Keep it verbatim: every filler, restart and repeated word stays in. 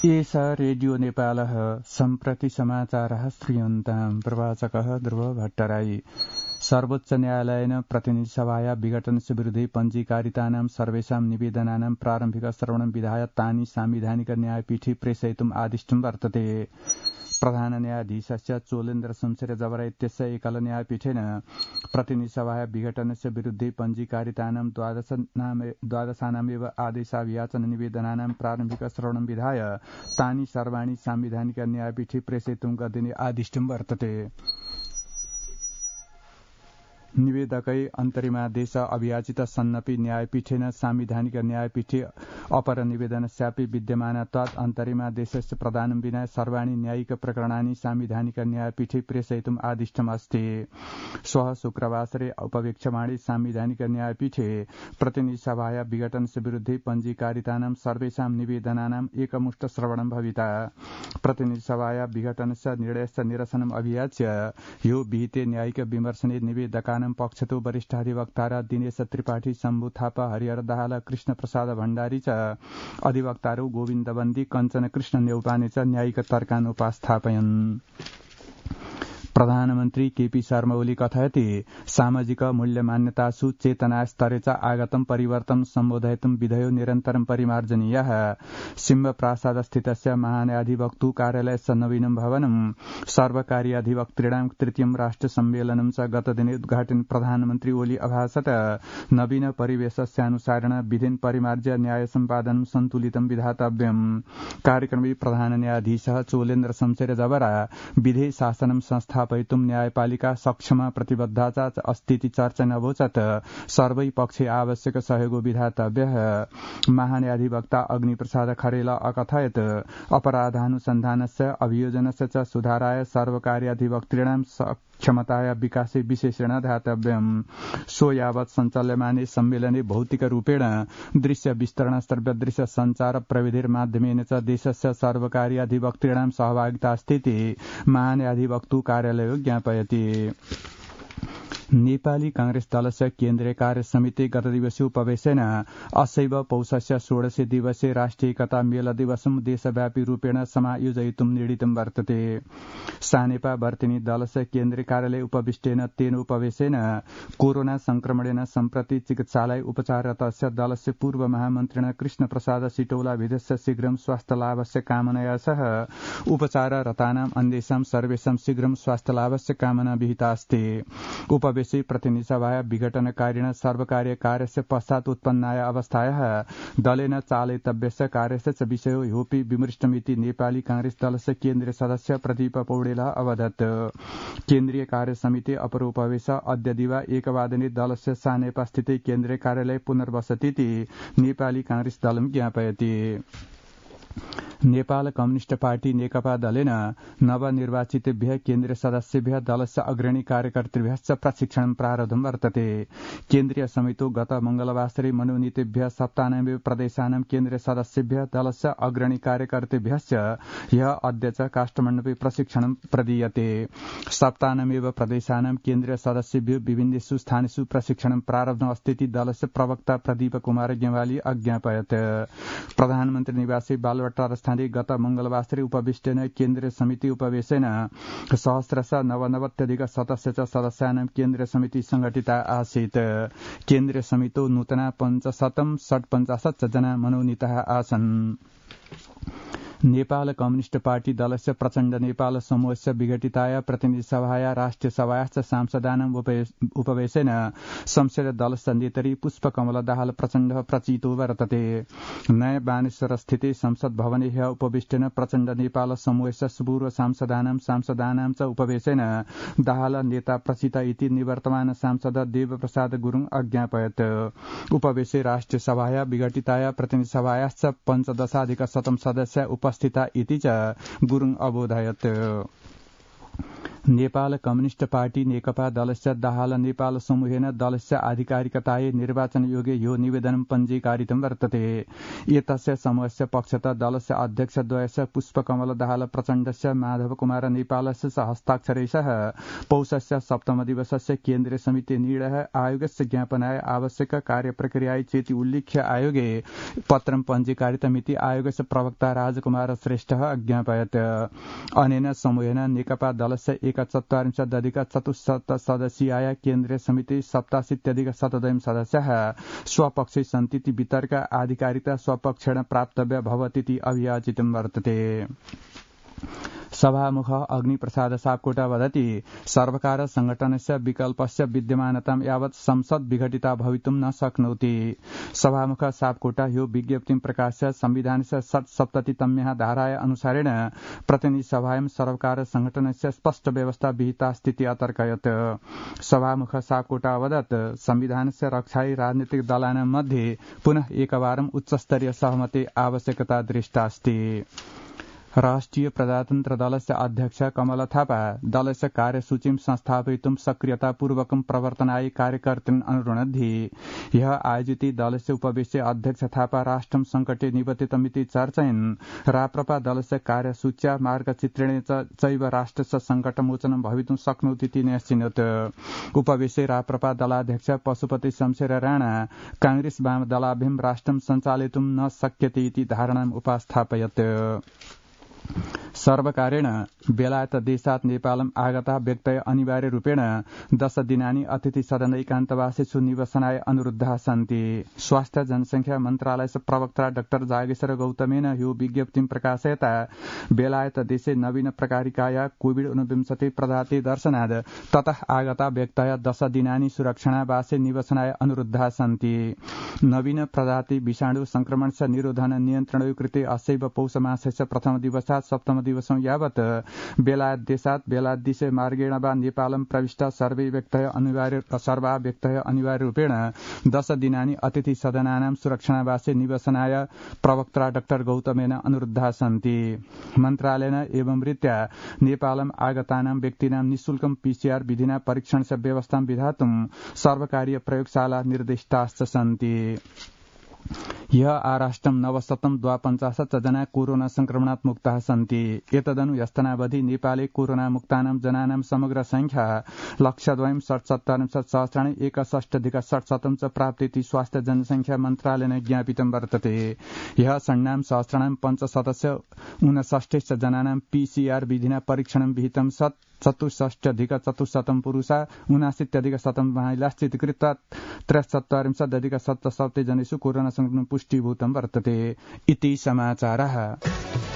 एष रेडियो नेपालः सम्प्रति समाचारः श्रूयन्ताम् प्रवाचकः ध्रुव भट्टराई। सर्वोच्च न्यायालयेन प्रतिनिधिसभाया विघटनस्य विरुद्धे पञ्जीकारितानां सर्वेषां निवेदनानां प्रारम्भिक श्रवणं विधाय तानि साम्विधानिक न्यायपीठे प्रेषयितुम् आदिष्टं वर्तते। प्रधान न्यायाधीशस्य चोलेन्द्र शमशेर जबरा इत्यस्य एकल न्यायपीठेन प्रतिनिधिसभाया विघटनस्य विरुद्धे पञ्जीकारितानां द्वादशानामेव आदेशाभियाचन निवेदनानां प्रारम्भिक श्रवणं विधाय तानि सर्वाणि साम्विधानिक न्यायपीठे प्रेषयितुं गदिने आदिष्टं वर्तते। निवेदकै अन्तरिमादेश अभियाचित सन्नपि न्यायपीठेन साम्विधानिक न्यायपीठे अपर निवेदनस्यापि विद्यमानत्वात् अन्तरिमादेशस्य प्रदानं विना सर्वाणि न्यायिक प्रकरणानि साम्विधानिक न्यायपीठे प्रेषयितुम् आदिष्टमस्ति। श्वः शुक्रवासरे उपवेक्ष्यमाणे साम्विधानिक न्यायपीठे प्रतिनिधिसभाया विघटनस्य विरुद्धे पञ्जीकारितानां सर्वेषां निवेदनानाम् एकमुष्ट श्रवणं भविता। प्रतिनिधिसभाया विघटनस्य निर्णयस्य निरसनम् अभियाच्य यो विहिते न्यायिक विमर्शने निवेदकानां पक्षतो वरिष्ठाधिवक्ता र दिनेश त्रिपाठी, शम्भु थापा, हरिहर दाहाल, कृष्ण प्रसाद भण्डारी च अधिवक्तारौ गोविन्द बन्दी, कञ्चन कृष्ण न्यौपाने च न्यायिक तर्कान् उपस्थापयन्। प्रधानमन्त्री केपी शर्मा ओली कथयति सामाजिक मूल्यमान्यतासु चेतनास्तरे च आगतं परिवर्तनं सम्बोधयितुं विधयो निरन्तरं परिमार्जनीयः। सिंह प्रासादस्थितस्य महान्यायाधिवक्तु कार्यालयस्य नवीनं भवनं सर्वकारीयाधिवक्तॄणां तृतीयं राष्ट्र सम्मेलनं च गतदिने उद्घाटन प्रधानमन्त्री ओली अभासत नवीन परिवेशस्यानुसारेण विधिन् परिमार्ज्य न्याय सम्पादनं सन्तुलितं विधातव्यम्। कार्यक्रमे प्रधान न्यायाधीशः चोलेन्द्र शमशेर जबरा विधि शासनं संस्था पैतुम न्यायपालिका सक्षम प्रतिबद्धता च अस्तिति चर्चा नभोचत सर्वै पक्षे आवश्यक सहयोग विधातव्यः। महान्यायाधिवक्ता अग्निप्रसाद खरेल अकथयत् अपराधानुसन्धानस्य अभियोजनस्य च सुधाराय सर्वकार्याधिवक्तॄणां क्षमताया विकासे विशेषेण ध्यातव्यम्। सो यावत् सञ्चाल्यमाने सम्मेलने भौतिक रूपेण दृश्य विस्तरण श्रव्य दृश्य संचार प्रविधिर्माध्यमेन च देशस्य सर्वकार्याधिवक्तॄणां सहभागिता स्थिति महान्यायाधिवक्तु कार्यालयो ज्ञापयति। नेपाली कांग्रेस दलस्य केन्द्रीय कार्य समिति गत दिवसीय उपवेशेन असैव पौषस्य षोडशे दिवसे राष्ट्रिय एकता मेल दिवसं देशव्यापी रूपेण समायोजयितुं निर्णीतं वर्तते। सानेपा वर्तिनी दलस्य केन्द्रीय कार्यालय उपविष्टेन तेन उपवेशेन कोरोना संक्रमणेन सम्प्रति चिकित्सालय उपचाररतस्य दलस्य पूर्व महामन्त्रिण कृष्ण प्रसाद सिटौला विदेशस्य शीघ्रं स्वास्थ्य लाभस्य कामनया सह उपचाररतानां अन्येषां सर्वेषां शीघ्रं स्वास्थ्य लाभस्य कामना विहिता अस्ति। उपवेशे प्रतिनिधिसभाया विघटनकारिण सर्वकारीय कार्यस्य पश्चात् उत्पन्नाय अवस्थायाः दलेन चालयितव्यस्य कार्यस्य च विषयो ह्योपि विमृष्टमिति नेपाली कांग्रेस दलस्य केन्द्रीय सदस्य प्रदीप पौडेलः अवदत्। केन्द्रीय कार्य समिति अपरोपवेश अद्य दिवा एकवादने दलस्य सानेपा स्थिते केन्द्रीय कार्यालय पुनर्वसतीति नेपाली कांग्रेस दलं ज्ञापयति। नेपाल कम्युनिष्ट पार्टी नेकपा दलेन नवनिर्वाचितेभ्यः केन्द्रीय सदस्येभ्यः दलस्य अग्रणी कार्यकर्तृभ्यश्च प्रशिक्षणं प्रारब्धं वर्तते। केन्द्रीय समितितो गत मंगलवासरे मनोनीतेभ्यः सप्तानमेव प्रदेशानां केन्द्रीय सदस्येभ्यः दलस्य अग्रणी कार्यकर्तृभ्यश्च ह्यः अद्य च काष्ठमण्डपे प्रशिक्षणं प्रदीयते। सप्तानमेव प्रदेशानां केन्द्रीय सदस्येभ्यो विभिन्नेषु स्थानेषु प्रशिक्षणं प्रारब्धमस्तीति दलस्य प्रवक्ता प्रदीप कुमार गेवाली अज्ञापयत्। प्रधानमन्त्री निवासे बालवाटार स्थाने गत मंगलवासरे उपविष्टेन केन्द्रीय समिति उपवेशेन सहस्रश नवनवत्यधिक सदस्य च सदस्यानां केन्द्रीय समिति संघटिता आसीत्। केन्द्रीय समितो नूतना पञ्चशतं षट्पञ्चाशत् जना मनोनीताः आसन्। नेपाल कम्युनिष्ट पार्टी दलस्य प्रचण्ड नेपाल समूहस्य विघटिताय प्रतिनिधिसभाया राष्ट्रिय सभायाश्च सांसदानाम् उपवेशेन शमशेर दलस्य नेतरी पुष्पकमल दाहाल प्रचण्डः प्रचितो वर्तते। नयाँ बानेश्वर स्थिते संसद भवने ह्यः उपविष्टेन प्रचण्ड नेपाल समूहस्य पूर्व सांसदानां सांसदानां च उपवेशेन दाहाल नेता प्रचिता इति निवर्तमान सांसद देवप्रसाद गुरुङ अज्ञापयत्। उपवेशे राष्ट्रिय सभाया विघटिताय प्रतिनिधिसभायाश्च पञ्चदशाधिक शतं सदस्य उपस्थिता इति च गुरुङ अबोधयत्। नेपाल कम्युनिस्ट पार्टी नेकपा दलस्य दाहाल नेपाल समूहेन दलस्य आधिकारिकतायै निर्वाचन योग्य यो निवेदनं पञ्जीकारितं वर्तते। एतस्य समूहस्य पक्षतः दलस्य अध्यक्षद्वयस्य पुष्पकमल दाहाल प्रचण्डस्य माधव कुमार नेपालस्य च हस्ताक्षरैः पौषस्य सप्तमदिवसस्य केन्द्रीय समिति निर्णय आयोगस्य ज्ञापनाय आवश्यक कार्यप्रक्रियायै चेति उल्लिख्य आयोगे पत्रं पञ्जीकारितमिति आयोगस्य प्रवक्ता राजकुमार श्रेष्ठः अज्ञापयत्। अनेन समूहेन नेकपा दलस्य एकचत्वारिंशदधिक चतुश्शत सदस्यीय केन्द्रीय समिति सप्ताशीत्यधिक शतद्वयं सदस्यः स्वपक्षे सन्तीति वितर्क आधिकारिकता स्वपक्षेण प्राप्तव्य भवतीति अभियाचितं वर्तते। सभामुख अग्निप्रसाद सापकोटा वदति सर्वकार संघटनस्य विकल्पस्य विद्यमानतां यावत् संसद विघटिता भवितुं न शक्नोति। सभामुख सापकोटा यो विज्ञप्तिं प्रकाश्य संविधानस्य षट्सप्ततितम्याः धाराय अनुसारेण प्रतिनिधि सभायां सर्वकार संघटनस्य स्पष्ट व्यवस्था विहितास्तीति अतर्कयत्। सभामुख सापकोटा वदत् संविधानस्य रक्षायै राजनीतिक दलानां मध्ये पुनः एकवारं उच्चस्तरीय सहमति आवश्यकता दृष्टास्ति। राष्ट्रिय प्रजातन्त्र दलस्य अध्यक्ष कमल थापा दलस्य कार्यसूचीं संस्थापयितुं सक्रियतापूर्वकं प्रवर्तनाय कार्यकर्तॄन् अनुरुणद्धि। ह्यः आयोजिते दलस्य उपवेशे अध्यक्ष थापा राष्ट्रं संकटे निबद्धितमिति चर्चयन् राप्रपा दलस्य कार्यसूच्या मार्गचित्रेण चैव राष्ट्रस्य संकटमोचनं भवितुं शक्नोतीति न्यस्चिनोत्। उपवेशे राप्रपा दलाध्यक्ष पशुपति शमशेर राणा कांग्रेस वाम दलाभ्यां राष्ट्रं सञ्चालयितुं न शक्यते इति धारणाम् उपास्थापयत्। सर्वकारेण बेलायत देशात् नेपालम् आगता व्यक्तय अनिवार्य रूपेण दश दिनानि अतिथि सदन एकान्तवासेषु निवसनाय अनुरुद्धाः सन्ति। स्वास्थ्य जनसंख्या मन्त्रालयस्य प्रवक्ता डाक्टर जागेश्वर गौतमेन यो विज्ञप्तिं प्रकाशयता बेलायत देशे नवीन प्रकारिकाया कोविड ऊनविंशति प्रजाति दर्शनाद् ततः आगता व्यक्तय दश दिनानि सुरक्षणावासे निवसनाय अनुरुद्धाः सन्ति। नवीन प्रजाति विषाणु संक्रमणस्य निरोधन नियन्त्रणयोः कृते अस्यैव पौष मासस्य प्रथम दिवसात् सप्तम दिवसं यावत् बेलायत देशात् बेलायत दिशे मार्गेण वा नेपालं प्रविष्ट सर्वे व्यक्तय अनिवार्य सर्वा व्यक्तय अनिवार्य रूपेण दश दिनानि अतिथि सदनानां सुरक्षणावासे निवसनाय प्रवक्ता डाक्टर गौतमेन अनुरुद्धाः सन्ति। मन्त्रालयेन एवं रीत्या नेपालम् आगतानां व्यक्तीनां निःशुल्कं पीसीआर विधिना परीक्षणस्य व्यवस्थां विधातुं सर्वकारीय प्रयोगशाला निर्दिष्टाश्च सन्ति। ह्यः आराष्ट्रं नवशतं द्वापञ्चाशत् जना कोरोना संक्रमणात् मुक्ताः सन्ति। एतदनु ह्यस्तनावधि नेपाले कोरोना मुक्तानां जनानां समग्र संख्या लक्षद्वयं षट्चत्वारिंशत् सहस्राणि एकषष्ठ्यधिक षट्शतं च प्राप्तेति स्वास्थ्य जनसंख्या मन्त्रालयेन ज्ञापितं वर्तते। ह्यः षण्णां सहस्राणां पञ्चशतस्य ऊनषष्ठिश्च जनानां पीसीआर विधिना परीक्षणं विहितं सत् चतुष्षष्ट्यधिक चतुश्शतं पुरुषा ऊनाशीत्यधिक शतं महिलाश्चित् कृत्वा त्रयश्चत्वारिंशदधिक सप्तसप्तति जनेषु कोरोना संक्रमणं पुष्टीभूतं वर्तते। इति समाचारः।